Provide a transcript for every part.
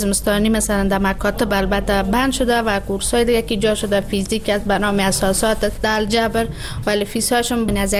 زمستانی مثلا در مکاتب البته بند شده و کورس‌های دیگه که جا شده، فیزیک است به نام اساسات در الجبر، ولی فیساشون از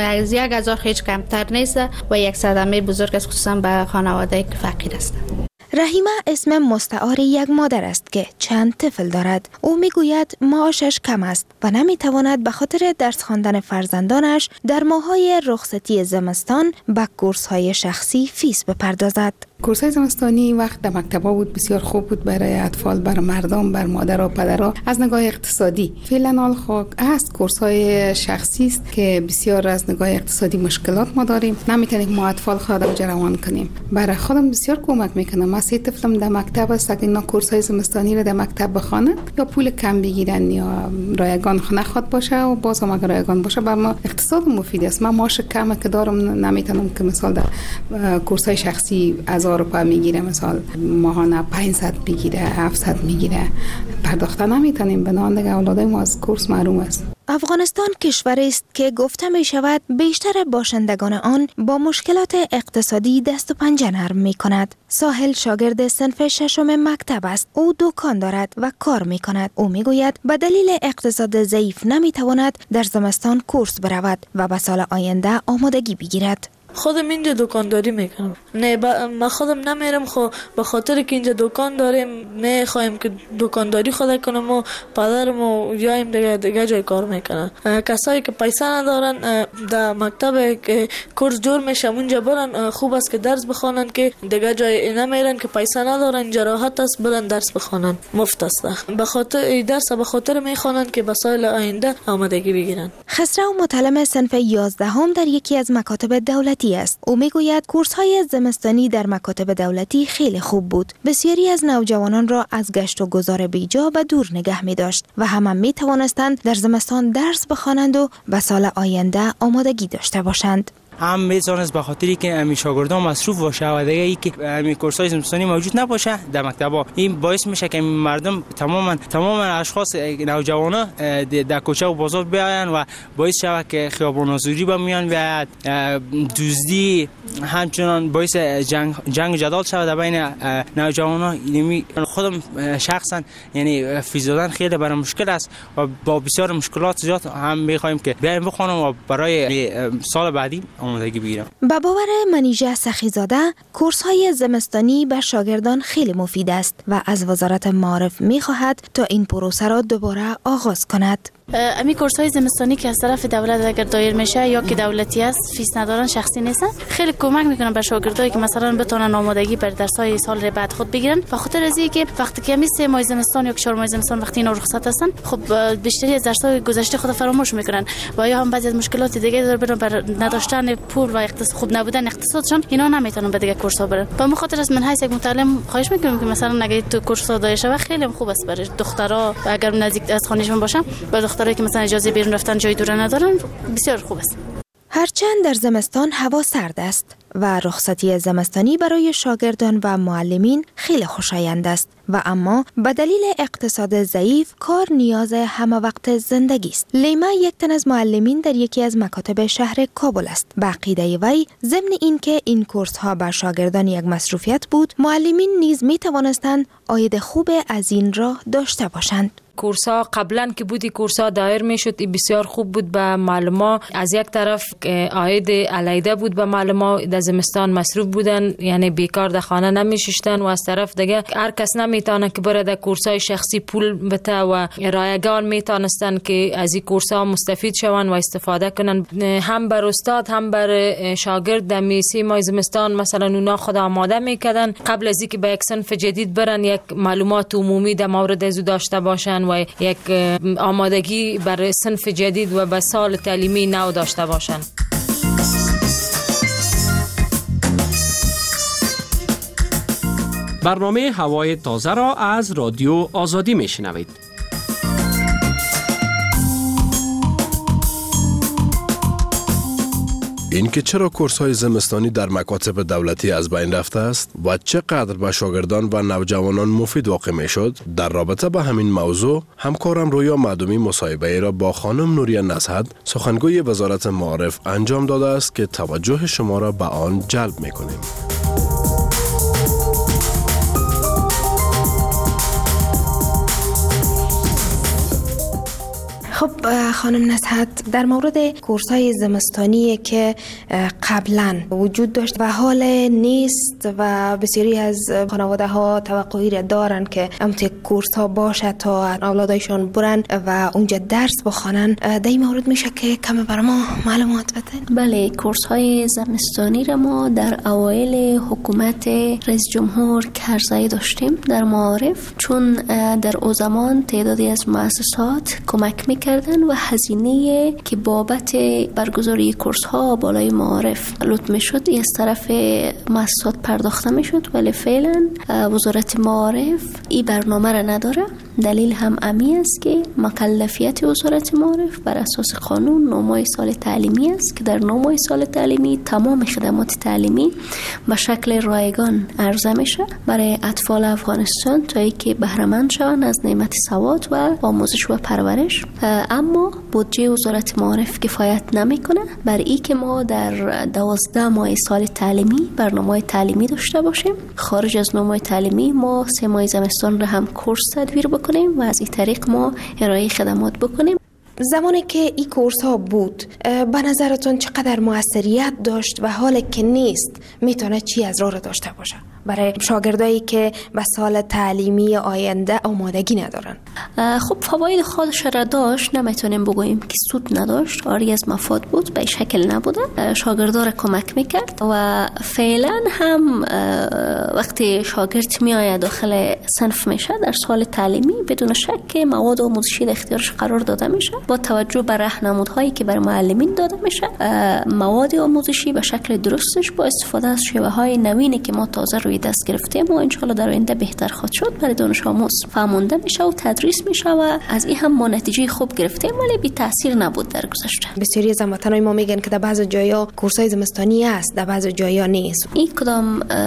1,000 هیچ کمتر نیست و یک صدمه بزرگ است، خصوصا به خانواده‌ای که فقیر هستند. رحیمه اسم مستعار یک مادر است که چند طفل دارد. او میگوید معاشش کم است و نمیتواند به خاطر درس خواندن فرزندانش در ماه‌های رخصتی زمستان به کورس‌های شخصی فیس بپردازد. کورس‌های زمستانی وقت در مکتب‌ها بود بسیار خوب بود برای اطفال، برای مردم، برای مادر و پدرها از نگاه اقتصادی. فعلا حال خاک است کورس‌های شخصی است که بسیار از نگاه اقتصادی مشکلات ما داریم، نمیتونیم ما اطفال خود روان کنیم. برای خودم بسیار کمک میکنه. من 3 طفلم در مکتب است، اگه اینا کورس‌های زمستانی رو در مکتب بخوانن یا پول کم بگیرن یا رایگان نخواد باشه و باز هم اگر رایگان باشه بر ما اقتصاد مفید است. من معاش کمی که دارم نمیتونم که مثلا در کورس‌های شخصی از اروپا میگیره، مثلا ماهانه 500 بگیره، 700 میگیره، پرداخته نمیتونیم. بنابراین دیگه اولادای ما از کورس محروم است. افغانستان کشوری است که گفته می شود بیشتر باشندگان آن با مشکلات اقتصادی دست و پنجه نرم می کند. ساحل شاگرد صنف 6 مکتب است. او دکان دارد و کار می کند. او می گوید به دلیل اقتصاد ضعیف نمی تواند در زمستان کورس برود و به سال آینده آمادگی بگیرد. خودم اینجا دکانداری میکنم. نه من خودم نمیرم، خب به خاطر که اینجا دکان داریم میخوایم که دکانداری خود کنم و پدرم و یایم دیگه جای کار میکنن. کسایی که پیسه ندارن در مکتب که کورس جور میشه اونجا برن، خوب است که درس بخوانن که دیگه جای نمیرن که پیسه ندارن، اینجا راحت است برن درس بخوانن، مفت است. به خاطر درس به خاطر میخوانن که به سال آینده آمادگی بگیرن. خسرو متلم صنف 11 در یکی از مکاتب دولتی است. او میگوید کورس‌های زمستانی در مکاتب دولتی خیلی خوب بود. بسیاری از نوجوانان را از گشت و گذار بیجا و دور نگه می داشت و همه می توانستند در زمستان درس بخوانند و به سال آینده آمادگی داشته باشند. هم میتونست به خاطری که امی شاگردان مصروف باشه و دیگه ای که امی کورس‌های زمستانی موجود نباشه در مکتب‌ها، این باعث میشه که مردم تمام اشخاص نوجوانا در کوچه و بازار بیاین و باعث شود که خیابان‌آزادی به میان بیاد، دزدی، همچنان باعث جنگ جدال شود بین نوجوانا. یعنی خودم شخصا یعنی فیز دادن خیلی برای مشکل است و با بسیار مشکلات زیاد هم می‌خوایم که بیایم بخوانم و برای سال بعدی آمادگی بگیرم. با باور منیژه سخیزاده کورس‌های زمستانی به شاگردان خیلی مفید است و از وزارت معارف می‌خواهد تا این پروسه را دوباره آغاز کند. امی کورس‌های زمستانی که از طرف دولت اگر دایر میشه یا که دولتی است، فیس ندارن، شخصی نیستن، خیلی کمک میکنن به شاگردایی که مثلا بتونن آمادگی بر درس‌های سال بعد خود بگیرن. به خاطر از اینکه وقتی که می 3 ماه زمستان یا 4 ماه زمستان وقتی اینا رخصت هستن، خب بیشتری از درس‌های گذشته خود فراموش میکنن و یا هم بعضی از مشکلات دیگه داره بر نداشتن پول و خوب نبودن اقتصادشون، اینا نمیتونن به دیگه کورس‌ها برن. به خاطر از من حیث یک متعلم خواهش میکنم که مثلا اگه تو کورس‌ها دایر شه خیلی خوب است برای دخترها، اگر نزدیک از خانه‌شون باشن، با دخترایی که مثلا اجازه بیرون رفتن جای دور ندارن، بسیار خوب است. هرچند در زمستان هوا سرد است و رخصتی زمستانی برای شاگردان و معلمین خیلی خوشایند است و اما به دلیل اقتصاد ضعیف کار نیاز همه وقت زندگی است. لیما یک تن از معلمین در یکی از مکاتب شهر کابل است. به عقیده وی ضمن این که این کورس ها بر شاگردان یک مصروفیت بود، معلمین نیز می توانستند عاید خوب از این راه داشته باشند. کورس‌ها قبلا که بودی کورس‌ها دایر میشد، بسیار خوب بود به معلمان. از یک طرف عاید علیده بود به معلمان، در زمستان مصروف بودن، یعنی بیکار در خانه نمیشستن و از طرف دیگه هر کس نمیتونه که بره در کورس‌های شخصی پول بده و رایگان میتونستن که از این کورس‌ها مستفید شون و استفاده کنن. هم بر استاد هم بر شاگرد در میسی ماه زمستان مثلا اونا خود آماده میکردن قبل از اینکه به یک صنف جدید برن، یک معلومات عمومی در مورد از داشته باشن و یک آمادگی برای صنف جدید و به سال تعلیمی نو داشته باشند. برنامه هوای تازه را از رادیو آزادی میشنوید. اینکه چرا کورس‌های زمستانی در مکاتب دولتی از بین رفته است و چقدر به شاگردان و نوجوانان مفید واقع میشد، در رابطه با همین موضوع همکارم رویا معدومی مصاحبه را با خانم نوریه نصحت، سخنگوی وزارت معارف انجام داده است که توجه شما را به آن جلب می‌کنیم. خب خانم نصحت، در مورد کورس‌های زمستانی که قبلا وجود داشت و حال نیست و بسیاری از خانواده ها توقعی را دارن که امت کورس‌ها باشه تا اولادایشان برن و اونجا درس بخوانن، در این مورد میشه که کم بر ما معلومات بدین؟ بله، کورس‌های زمستانی را ما در اوایل حکومت رئیس جمهور کرزی داشتیم در معارف، چون در او زمان تعدادی از مؤسسات کمک میکردن و هزینه که بابت برگزاری کورس ها بالای معارف لطف میشد از طرف مؤسسات پرداخته میشد، ولی فعلا وزارت معارف این برنامه را نداره. دلیل هم امی است که مکلفیت وزارت معارف بر اساس قانون 9 ماه سال تعلیمی است که در 9 ماه سال تعلیمی تمام خدمات تعلیمی به شکل رایگان عرضه میشه برای اطفال افغانستان تا اینکه بهره مند شوند از نعمت سواد و آموزش و پرورش. اما بودجه وزارت معارف کفایت نمیکنه بر این که ما در 12 ماه سال تعلیمی برنامه تعلیمی داشته باشیم. خارج از 9 ماه تعلیمی ما 3 ماه زمستان را هم کورس تدبیر بکنیم و از این طریق ما ارائه خدمات بکنیم. زمانی که این کورس ها بود به نظرتون چقدر موثریت داشت و حالا که نیست میتونه چی از راه داشته باشه برای شاگردایی که به سال تعلیمی آینده آمادگی ندارن؟ خب فواید خودش را داشت، نمیتونیم بگوییم که سود نداشت، آری از مفاد بود، به شکل نبوده، شاگردا را کمک میکرد و فعلا هم وقتی شاگرد میآید داخل صنف میشه در سال تعلیمی بدون شک که مواد آموزشی در اختیارش قرار داده میشه با توجه به راهنمودهایی که بر معلمین داده میشه. مواد آموزشی به شکل درستش با استفاده از شیوه‌های نوینی که ما تازه روی دست گرفتیم و انشالله در آینده بهتر خواهد شد برای دانش آموز فهمونده میشه و تدریس میشه و از این هم ما نتیجه خوب گرفتیم، ولی بی تاثیر نبود در گذشته. بسیاری از هموطنان ما میگن که در بعضی جایا کورسای زمستانی است، در بعضی جایا نیست. این کدام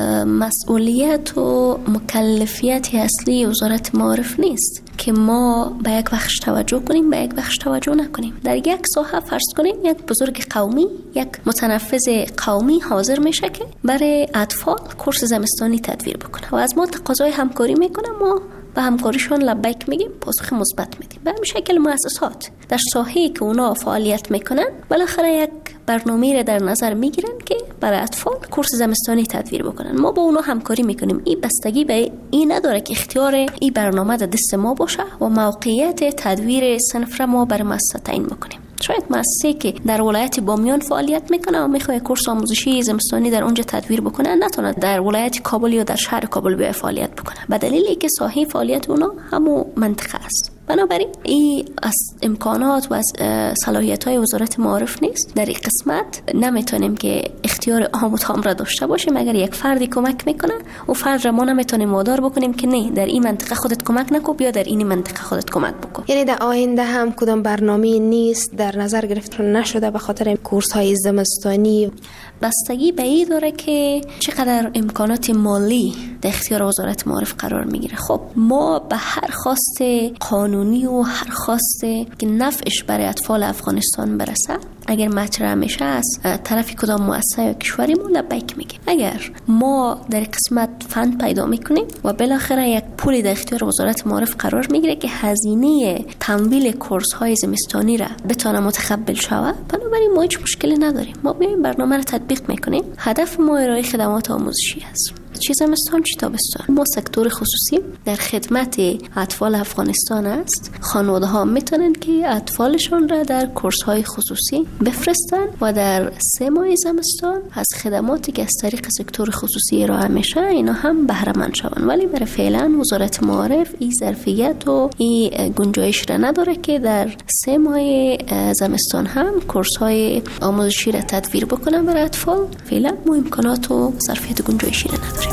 مسئولیت و مکلفیت اصلی وزارت معارف نیست که ما به یک بخش توجه کنیم به یک بخش توجه نکنیم. در یک ساحه فرض کنیم یک بزرگ قومی، یک متنفذ قومی حاضر میشه که برای اطفال کورس زمستانی تدبیر بکنه و از ما تقاضای همکاری میکنه، ما به همکاریشون لبیک میگیم، پاسخ مثبت میدیم. به همین شکل مؤسسات در ساحه‌ای که اونا فعالیت میکنن بالاخره یک برنامه‌ای را در نظر میگیرن که برای اطفال کورس زمستانی تدبیر بکنن. ما با اونا همکاری میکنیم. این بستگی به این نداره که اختیار این برنامه در دست ما باشه و موقعیت تدبیر صنف را ما بر مؤسسه تعیین بکنیم. شاید مؤسسه‌ای که در ولایت بامیان فعالیت میکنه و میخواد کورس آموزشی زمستانی در اونجا تدبیر بکنه نتونه در ولایت کابل یا در شهر کابل بیای فعالیت بکنه به دلیلی که ساحه فعالیت اونا همون منطقه است. بنابراین این از امکانات و از صلاحیت‌های وزارت معارف نیست. در این قسمت نمیتونیم که اختیار عام و تام را داشته باشیم. اگر یک فردی کمک میکنه و فرد را ما نمیتونیم وادار بکنیم که نه در این منطقه خودت کمک نکن بیا در این منطقه خودت کمک بکن. یعنی در آینده هم کدام برنامه نیست در نظر گرفته نشده به خاطر کورس‌های زمستانی؟ بستگی به این داره که چقدر امکانات مالی در اختیار وزارت معارف قرار میگیره. خب ما به هر خواست قانونی و هر خواست که نفعش برای اطفال افغانستان برسه اگر مطرح میشه از طرف کدام مؤسسه یا کشوری ما لبیک میگیم. اگر ما در قسمت فند پیدا میکنیم و بالاخره یک پولی در اختیار وزارت معارف قرار میگیره که هزینه تمویل کورس های زمستانی را بتونه متقبل شود، بنابراین ما هیچ مشکلی نداریم. ما میایم برنامه را تطبیق میکنیم. هدف ما ارائه خدمات آموزشی است، چه زمستان چه تابستان. ما سکتور خصوصی در خدمت اطفال افغانستان است. خانواده ها میتونن که اطفالشون را در کورس های خصوصی بفرستن و در 3 ماه زمستان از خدماتی که از طریق سکتور خصوصی ارائه میشه اینا هم بهره مند شون، ولی برای فعلا وزارت معارف این ظرفیت و این گنجایش را نداره که در 3 ماه زمستان هم کورس های آموزشی را تدبیر بکنن برای اطفال. فعلا ما امکانات و ظرفیت گنجایشی را نداریم.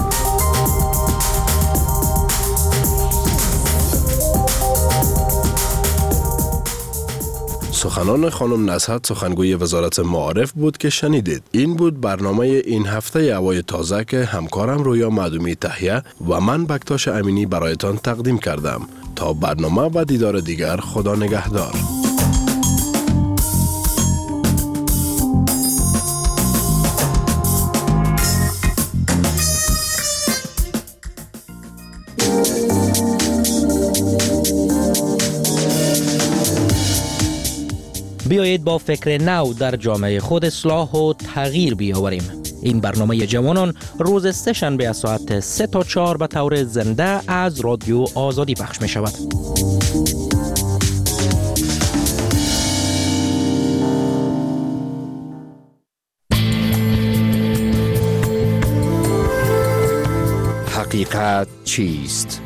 سخنان خانم نصحت سخنگوی وزارت معارف بود که شنیدید. این بود برنامه این هفته هوای تازه که همکارم رویا معدومی تهیه و من بکتاش امینی برایتان تقدیم کردم. تا برنامه و دیدار دیگر، خدا نگهدار. بیایید با فکر نو در جامعه خود اصلاح و تغییر بیاوریم. این برنامه جوانان روز سه شنبه از ساعت 3 تا 4 به طور زنده از رادیو آزادی پخش می شود. حقیقت چیست؟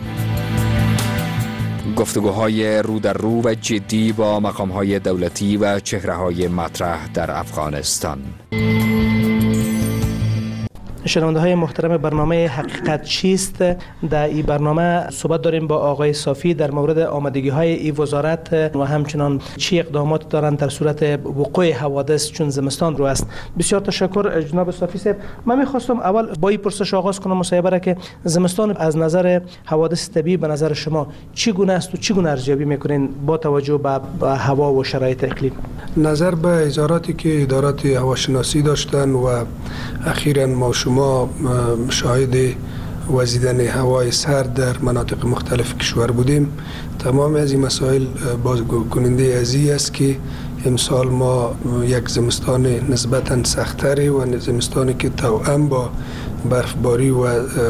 گفتگوهای رو در رو و جدی با مقام‌های دولتی و چهره‌های مطرح در افغانستان. شنونده های محترم برنامه حقیقت چیست؟ در این برنامه صحبت داریم با آقای صافی در مورد آمادگی های این وزارت و همچنان چی اقدامات دارند در صورت وقوع حوادث چون زمستان رو است. بسیار تشکر جناب صافی صاحب. من می‌خواستم اول با این پرسش آغاز کنم مصاحبه را که زمستان از نظر حوادث طبیعی به نظر شما چگونه است و چگونه ارزیابی می‌کنین با توجه به هوا و شرایط اقلیم؟ نظر به ازاراتی که ادارات هواشناسی داشتن و اخیراً ما شما شاهد وزیدن هوای سرد در مناطق مختلف کشور بودیم. تمام از این مسائل بازگو کننده ازی است که امسال ما یک زمستان نسبتاً سخت‌تر و زمستانی که توأم با برفباری و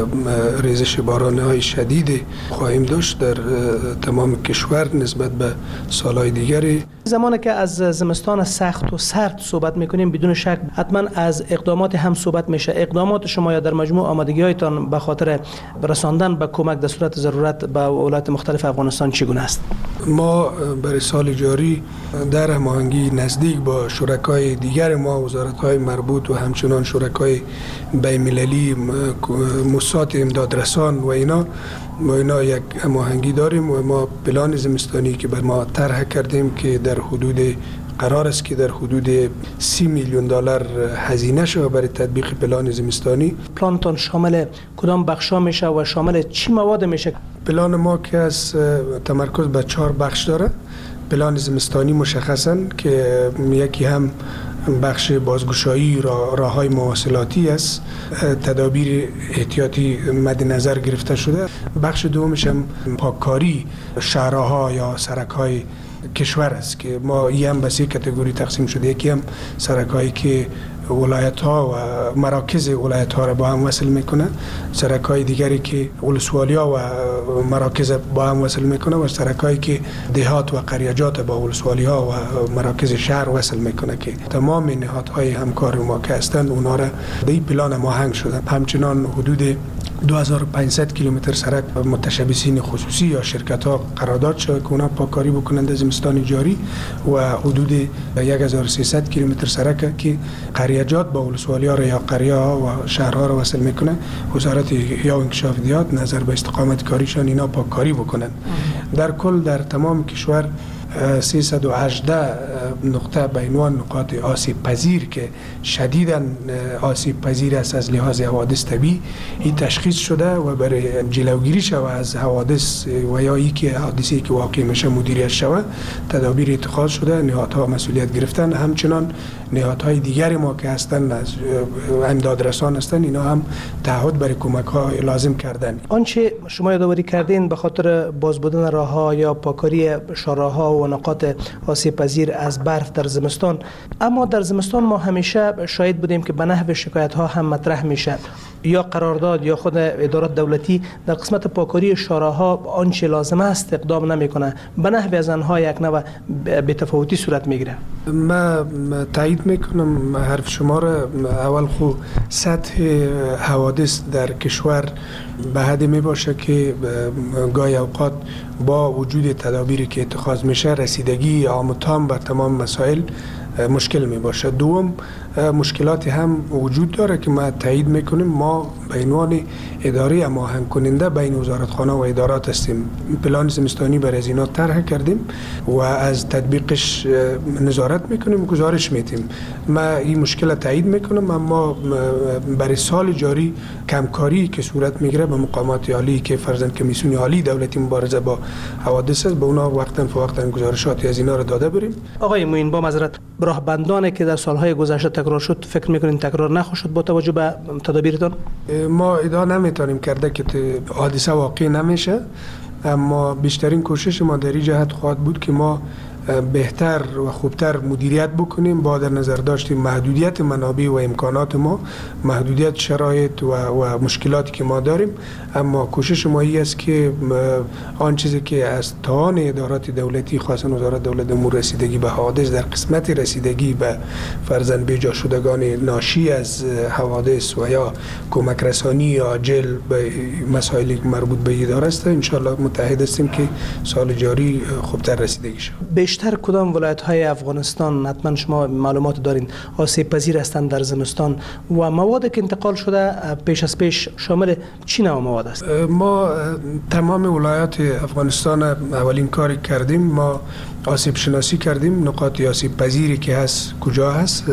ریزش باران‌های شدید خواهیم داشت در تمام کشور نسبت به سالهای دیگری. زمانی که از زمستان سخت و سرد صحبت میکنیم بدون شک حتما از اقدامات هم صحبت میشه. اقدامات شما یا در مجموع آمادگی‌هایتان به خاطر رساندن به کمک در صورت ضرورت به ولایات مختلف افغانستان چگونه است؟ ما برای سال جاری در هماهنگی نزدیک با شرکای دیگر ما، وزارت‌های مربوط و همچنان شرکای بین‌المللی، موسسات امدادرسان و اینا یک هماهنگی داریم و ما پلان زمستانی که بر ما طرح کردیم که در حدود قرار است که در حدود 30 میلیون دلار هزینه شود برای تطبیق پلان زمستانی. پلانتون شامل کدام بخشا میشه و شامل چی مواد میشه؟ پلان ما که از تمرکز بر 4 بخش داره. پلان زمستانی مشخصاً که یکی هم بخش بازگشایی راه‌های مواصلاتی است، تدابیر احتیاطی مد نظر گرفته شده. بخش دومش هم پاککاری شهرها یا سرک‌های کشور است که ما هم به 3 کاتگوری تقسیم شده. یکی هم سرک‌هایی که ولایت‌ها و مراکز ولایت‌ها را با هم وصل می‌کنه، سرک‌های دیگری که ولسوالی‌ها و مراکز با هم وصل می‌کنه و سرک‌هایی که دهات و قریجات با ولسوالی‌ها و مراکز شهر وصل می‌کنه که تمام نهادهای همکار ما که هستند اونها را در این پلان هماهنگ شده. همچنان حدود 2500 کیلومتر سرک متشبثین خصوصی یا شرکت‌ها قرارداد شده که اونا پاککاری بکنند در زمستان جاری و حدود 1300 کیلومتر سرک که قریجات با ولسوالی‌ها را یا قریه‌ها و شهرها را وصل میکنه. وزارت یا انکشاف دیات نظر به استقامت کاریشان اینا پاککاری بکنند. در کل در تمام کشور 318 نقطه به عنوان نقاط آسیب پذیر که شدیداً آسیب پذیر است از لحاظ حوادث طبیعی این تشخیص شده و برای جلوگیری شود از حوادث و یا اینکه حادثه‌ای که واقع میشه مدیریت شود تدابیر اتخاذ شده. نهادها مسئولیت گرفتن. همچنان نهادهای دیگری ما که هستند از امدادرسان هستند اینا هم تعهد برای کمک‌ها لازم کردن. آنچه شما یادآوری کردین به خاطر باز بودن راه‌ها یا پاککاری شاهراه‌ها و نقاط آسیب پذیر از برف در زمستان، اما در زمستان ما همیشه شاهد بودیم که به نحو شکایت‌ها هم مطرح میشه یا قرارداد یا خود ادارات دولتی در قسمت پاککاری شاهراه‌ها آنچه لازم است اقدام نمیکنه، به نحو از آنها یک نوع بی‌تفاوتی صورت میگیره. من تایید میکنم حرف شما را. اول خو سطح حوادث در کشور به حدی می باشه که گاهی اوقات با وجود تدابیری که اتخاذ میشه رسیدگی عام و تام بر تمام مسائل مشکل می باشه. دوم مشکلاتی هم وجود داره که ما تایید میکنیم. ما به عنوان اداره هماهنگ کننده بین وزارتخانه و ادارات هستیم. پلان زمستانی برای از اینا طرح کردیم و از تطبیقش نظارت میکنیم، گزارش میدیم. ما این مشکل تایید میکنم، اما برای سال جاری کمکاری که صورت میگیره به مقامات عالی که فرضاً کمیسیون عالی دولتی مبارزه با حوادث است، به اونا وقتاً فوقتاً گزارشاتی از اینا رو داده بریم. آقای معین، با معذرت، راهبندانی که در سالهای گذشته تکرار شد فکر میکنین تکرار نخواهد شد با توجه به تدابیرتان؟ ما ادعا نمیتونیم کرده که حادثه واقع نمیشه، اما بیشترین کوشش ما در این جهت خواهد بود که ما بهتر و خوبتر مدیریت بکنیم با در نظر داشتیم محدودیت منابع و امکانات ما، محدودیت شرایط و مشکلاتی که ما داریم. اما کوشش ما این است که آن چیزی که از توان ادارات دولتی خاصه وزارت دولت امور رسیدگی به حوادث در قسمت رسیدگی به فرزند بیجا شدگان ناشی از حوادث و یا کمک رسانی عاجل به مسائلی مربوط به اداره است، ان شاء الله متحد هستیم که سال جاری خوبتر رسیدگی شود. بیشتر کدام ولایت‌های افغانستان حتما شما معلومات دارین آسیب پذیر هستند در زمستان و مواد که انتقال شده پیش از پیش شامل چی نوع مواد است؟ ما تمام ولایات افغانستان اولین کاری کردیم، ما آسیب شناسی کردیم، نقاط آسیب پذیری که هست کجا هست،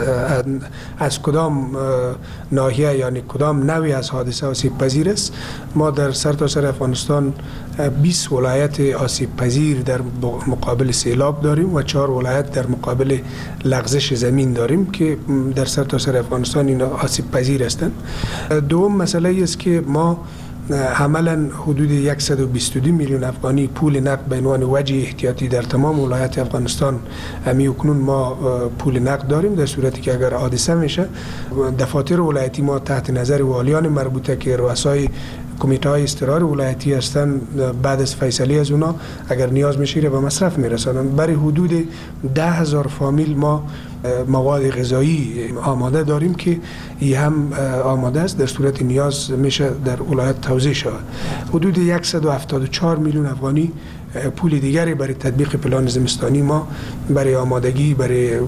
از کدام ناحیه یعنی کدام نوعی از حادثه آسیب پذیر است. ما در سرتاسر افغانستان 20 ولایت آسیب پذیر در مقابل سیلاب داریم و 4 ولایت در مقابل لغزش زمین داریم که در سرتاسر افغانستان اینا آسیب پذیر هستند. دوم مسئله است که ما عملا حدود 122 میلیون افغانی پول نقد به عنوان وجه احتیاطی در تمام ولایات افغانستان اکنون ما پول نقد داریم، در صورتی که اگر حادثه میشه دفاتر ولایتی ما تحت نظر والیان مربوطه که رؤسای کمیته های اضطرار ولایتی هستند، بعد از فیصله از اونا اگر نیاز میشه به مصرف میرسانند. برای حدود 10,000 فامیل ما مواد غذایی آماده داریم که این هم آماده است، در صورت نیاز میشه در ولایت توزیع شود. حدود 174 میلیون افغانی پول دیگری برای تطبیق پلان زمستانی ما برای آمادگی برای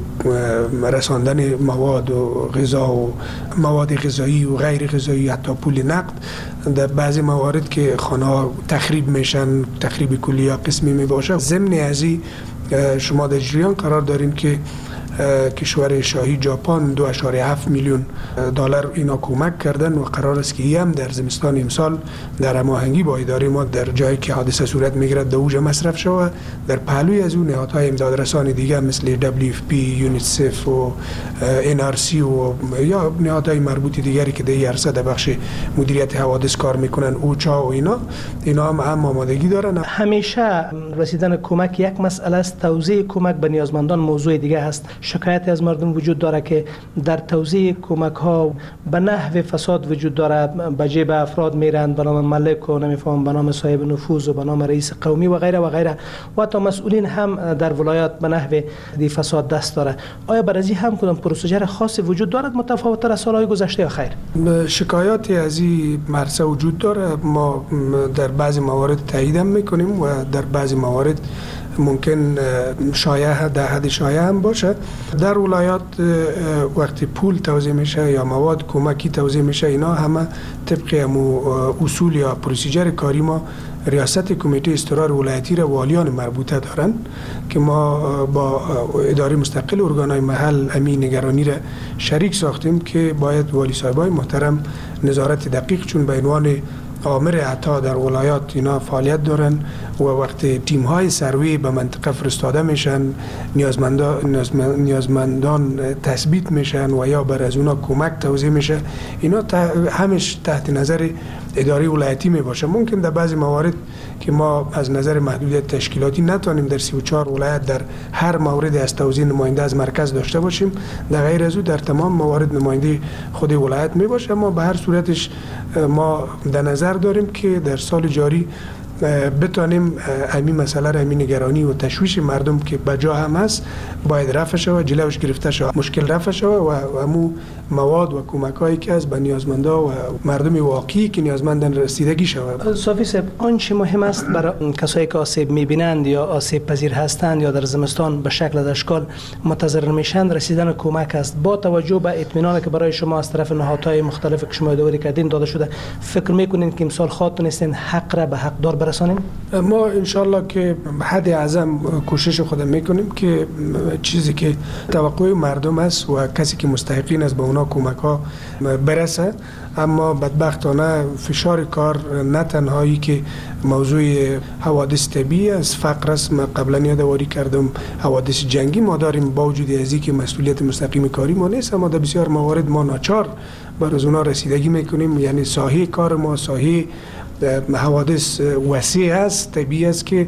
رساندن مواد و غذا و مواد غذایی و غیر غذایی، حتی پول نقد در بعضی موارد که خانه ها تخریب میشن، تخریب کلی یا قسمی می باشه. ضمن از این شما در جریان قرار دارین که کشور شاهی ژاپن 2.7 میلیون دلار اینا کمک کردن و قرار است که هم در زمستان امسال در هماهنگی با اداره ما در جایی که حادثه صورت میگیرد در اوج مصرف شود. در پهلوی از اون نهادهای امدادرسانی دیگه مثل WFP، یونیسف و NRC و یا نهادهای مربوط دیگری که در عرصه در بخش مدیریت حوادث کار میکنن، اوچا و اینا هم آمادگی دارن. همیشه رسیدن کمک یک مسئله است، توزیع کمک به نیازمندان موضوع دیگه است. شکایت از مردم وجود داره که در توزیع کمک ها به نحو فساد وجود داره، به جیب افراد میرند به نام ملک و نمیفهم به نام صاحب نفوذ و به نام رئیس قومی و غیره و غیره و حتی مسئولین هم در ولایات به نحو دی فساد دست داره. آیا برای هم کدام پروسیجر خاصی وجود دارد متفاوت از سالهای گذشته یا خیر؟ شکایاتی از این مرسه وجود داره، ما در بعضی موارد تایید میکنیم و در بعضی موارد ممکن شایعه در حد شایعه هم باشه. در ولایات وقتی پول توزیع میشه یا مواد کمکی توزیع میشه، اینا همه طبق اصول یا پروسیجر کاری ما ریاست کمیته اضطرار ولایتی را والیان مربوطه دارن که ما با اداره مستقل ارگانهای محل امین نگرانی را شریک ساختیم که باید والی صاحبای محترم نظارت دقیق چون به عنوان آمر عطا در ولایات اینا فعالیت دارن و وقتی تیم های سروی به منطقه فرستاده میشن، نیازمندان تثبیت میشن و یا بر از اونا کمک توزیع میشه، اینا همش تحت نظر اداره ولایتی می باشه. ممکن در بعضی موارد که ما از نظر محدودیت تشکیلاتی نتونیم در 34 ولایت در هر مورد از توزیع نماینده از مرکز داشته باشیم، در غیر از او در تمام موارد نماینده خود ولایت می باشه. اما به هر صورتش ما در نظر داریم که در سال جاری بتانیم همین مسئله را، همین نگرانی و تشویش مردم که بجا هم هست باید رفع شود، جلوش گرفته شود، مشکل رفع شود و همو مواد و کمک هایی که از به نیازمندا و مردم واقعی که نیازمندن رسیدگی شود. صافی صاحب، آنچه مهم است برای کسایی که آسیب میبینند یا آسیب پذیر هستند یا در زمستان به شکل و اشکال متضرر میشن، رسیدن کمک است. با توجه به اطمینانی که برای شما از طرف نهادهای مختلف که شما یادآوری کردین داده شده، فکر میکنین که امسال خودتون هستین حق را به حقدار برسانیم؟ ما انشالله که حد اعظم کوشش خودم میکنیم که چیزی که توقع مردم است و کسی که مستحقین است به اونا کمک ها برسه. اما بدبختانه فشار کار نه تنهایی که موضوع حوادث طبیعی است، فقر است. من قبلا یادآوری کردم حوادث جنگی ما داریم، با وجود ازی که مسئولیت مستقیم کاری ما نیست، اما در بسیار موارد ما ناچار بر از اونا رسیدگی میکنیم. یعنی ساحه کار ما ساحه حوادث وسیع است، طبیعی است که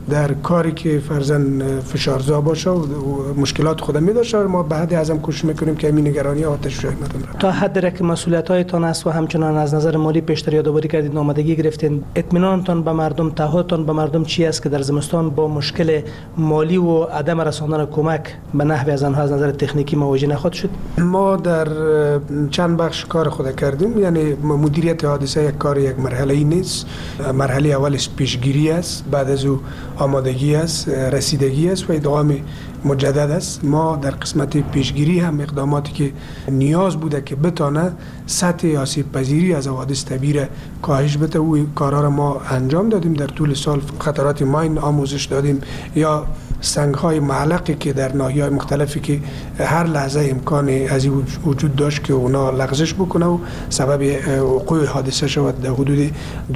در کاری که فرزن فشارزا باشه و مشکلات خودم می داشته، ما به حد اعظم کوشش میکنیم که این نگرانی آتش روشنی مردم تا حد را که مسئولیت‌هایتان است و همچنان از نظر مالی پیشتر یادآوری کردید، آمادگی گرفتین، اطمینانتان به مردم، تعهدتان به مردم چی است که در زمستان با مشکل مالی و عدم رساندن کمک به نحوی از آنها از نظر تکنیکی مواجه نخواهد شد؟ ما در چند بخش کار خود کردیم. یعنی مدیریت حادثه یک کار یک مرحله‌ای نیست. مرحله اولش پیشگیری است، بعد از او آمادگی است، رسیدگی است و ادغام مجدد است. ما در قسمت پیشگیری هم اقداماتی که نیاز بوده که بتانه سطح آسیب پذیری از حوادث طبیعی کاهش بده، او کارا را ما انجام دادیم. در طول سال خطرات ماین آموزش دادیم، یا سنگ‌های معلقی که در ناحیه‌های مختلفی که هر لحظه امکان از این وجود داشت که اونا لغزش بکنه و سبب وقوع حادثه شود. در حدود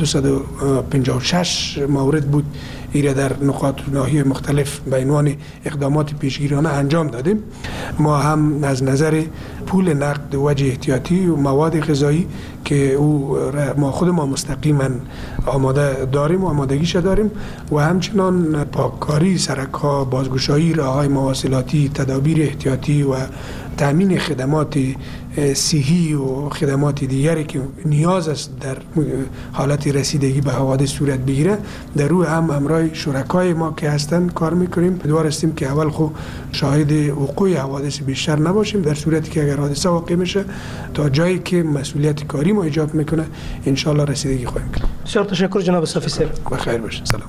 256 مورد بود، ایره در نقاط ناحیه مختلف به عنوان اقدامات پیشگیرانه انجام دادیم. ما هم از نظر پول نقد وجه احتیاطی و مواد غذایی که او ما خود ما مستقیما آماده داریم و آمادگیش داریم، و همچنان پاککاری سرک‌ها، بازگشایی راه‌های مواصلاتی، تدابیر احتیاطی و تامین خدمات صحی و خدمات دیگری که نیاز است در حالت رسیدگی به حوادث صورت بگیره، در روی هم امرای شرکای ما که هستن کار میکنیم. امیدوار هستیم که اول خود شاهد وقوع حوادث بیشتر نباشیم، در صورتی که اگر حادثه واقع میشه تا جایی که مسئولیت کاری ما ایجاب میکنه ان شاء الله رسیدگی خواهیم کرد. بسیار تشکر جناب صافی سر. بخیر باشید. سلام.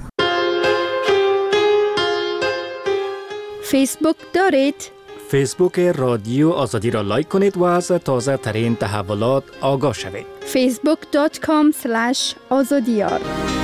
فیسبوک دارید؟ فیسبوک رادیو آزادی را لایک کنید و از تازه ترین تحولات آگاه شوید. facebook.com/azadiyar